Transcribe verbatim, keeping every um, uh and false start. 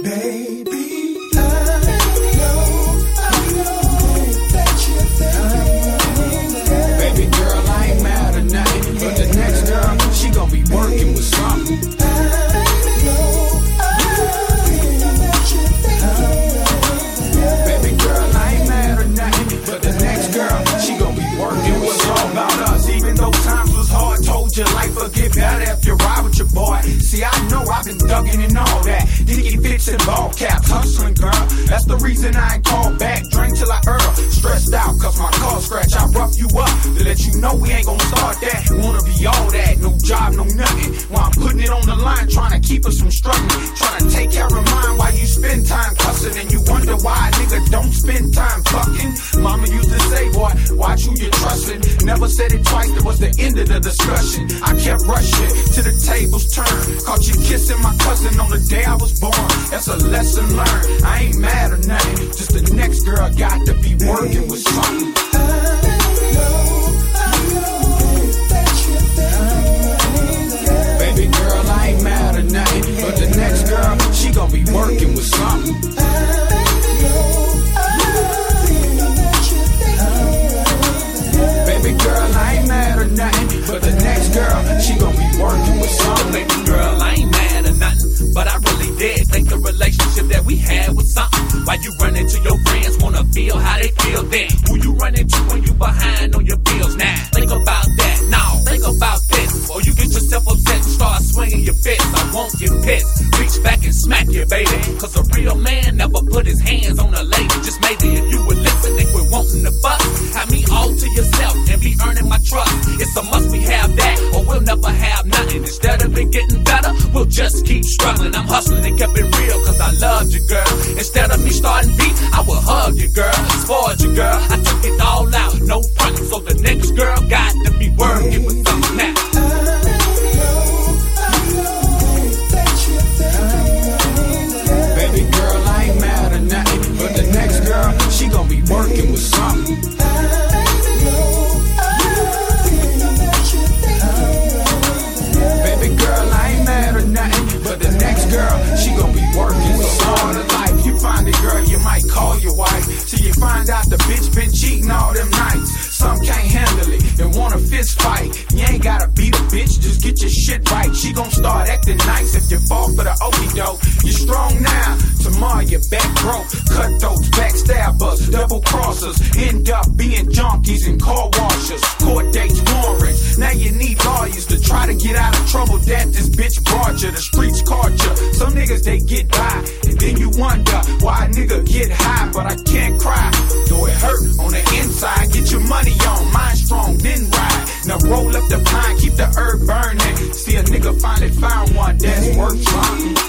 Baby, I know, I know that you're thinking. Baby girl, I ain't mad or nothing, but the next girl, she gon' be working with something. I know, I know that you're thinking. Baby girl, I ain't mad or nothing, but the next girl, she gon' be working with It's all something. about us, even though times was hard. Told you life will get better if you ride with your boy. See, I know I've been thugging and all that. Dicky fits and ball caps, hustling, girl. That's the reason I ain't called back. Drink till I earl. Stressed out, cause my car scratch. I rough you up to let you know we ain't gonna start that. Wanna be all that, no job, no nothing. While I'm putting it on the line, trying to keep us from struggling. Trying to take care of mine while you spend time cussing. And you wonder why a nigga don't spend time fucking. Mama used to say, boy, watch who you're trusting. Never said it twice, that was the end of the discussion. I kept rushing till the tables turned. Caught you kissing my cousin on the day I was born. That's a lesson learned. I ain't mad or nothing. Just the next girl got to be working with something. Baby girl, I ain't mad or nothing, but the next girl, she gon' be working with something. Baby girl, I ain't mad or nothing, but the next girl, she gon' be working with something. Baby girl, I ain't mad or nothing, but I really did think the relationship that we had was something. Why you run into your friends, wanna feel how they feel then? Who you run into when you behind on your bills now? Think about that, now think about this. Or you get yourself upset and start swinging your fists. I won't get pissed, reach back and smack you, baby. Cause a real man never put his hands on a lady. Just maybe if you would listen, they quit wanting to bust. Have me all to yourself and be earning my trust. It's a must we have that, or we'll never have nothing. Instead of it getting better, we'll just keep struggling. I'm hustling and kept it real cause I loved you, girl. Instead of me starting beef, I will hug you, girl. Spoiled you, girl. I took it all out, no front. So the next girl got to be working with something now. Baby girl, I ain't mad or nothing, but the next girl, she gon' be working with something. Baby girl, I ain't mad or nothing, but the next girl, she gon' be working with something. Life, you find a girl you might call your wife, till you find out the bitch been cheating all them nights. Some can't handle it and want a fist fight. You ain't gotta beat a bitch, just get your shit right. She gon' start acting nice if you fall for the okie doke. You're strong now, tomorrow you're back broke. Cutthroats, backstabbers, double crossers, end up being junkies and car washers. Court dates, warrants. Now you need lawyers to try to get out of trouble that this bitch brought you. The streets caught you. Some niggas they get by, and then you wonder why a nigga get high, but I can't cry. Though it hurt on the inside, get your money on, mind strong, then ride. Now roll up the pine, keep the herb burning. See a nigga finally found one that's worth trying.